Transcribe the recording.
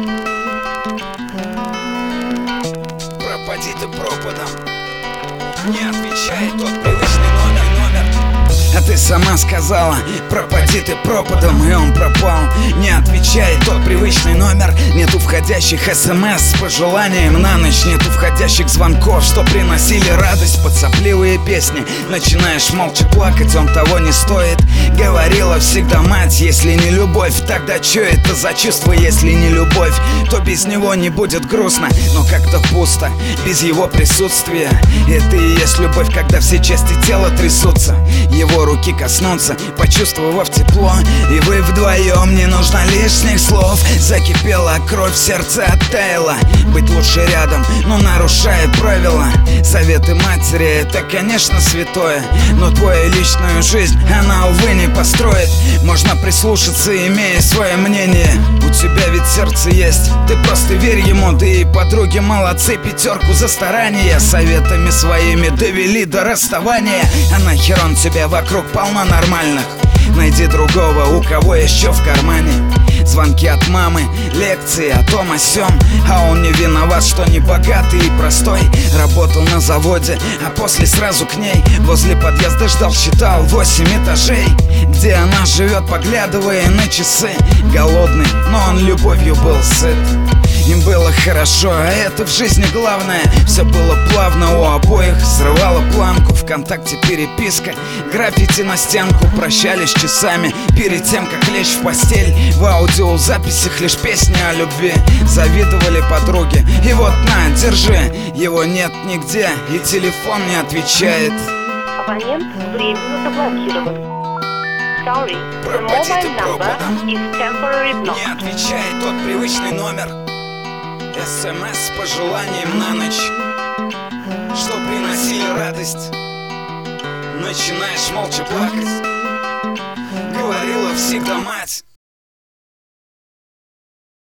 Пропади ты пропадом, не отвечает тот привычный номер. А ты сама сказала, пропади ты пропадом, и он пропал. Не отвечает тот привычный номер. Нету входящих смс с пожеланием на ночь. Нету входящих звонков, что приносили радость под сопливые песни. Начинаешь молча плакать, он того не стоит. Говорила всегда мать, если не любовь, тогда чё это за чувство? Если не любовь, то без него не будет грустно, но как-то пусто без его присутствия. Это и есть любовь, когда все части тела трясутся. Его руки коснутся, почувствовав тепло, и вы вдвоем, не нужно лишних слов. Закипела кровь, сердце оттаяло. Быть лучше рядом, но нарушая правила. Советы матери, это, конечно, святое, но твою личную жизнь она, увы, не построит. Можно прислушаться, имея свое мнение. У тебя ведь сердце есть, ты просто верь ему. Да и подруги молодцы, пятерку за старание. Советами своими довели до расставания. А нахер он тебя, вокруг полно нормальных. Найди другого, у кого еще в кармане. Звонки от мамы, лекции о том о сём. А он не виноват, что не богатый и простой. Работал на заводе, а после сразу к ней. Возле подъезда ждал, считал 8 этажей. Где она живет, поглядывая на часы. Голодный, но он любовью был сыт. Им было хорошо, а это в жизни главное. Все было плавно у обоих. Срывала планку, ВКонтакте переписка. Граффити на стенку, прощались часами перед тем, как лечь в постель. В аудиозаписях лишь песни о любви. Завидовали подруги, и вот на, держи. Его нет нигде, и телефон не отвечает. Абонент временно заблокирован. Sorry, the mobile number is temporarily blocked. Не отвечает тот привычный номер. СМС с пожеланием на ночь, что приносили радость. Начинаешь молча плакать. Говорила всегда мать.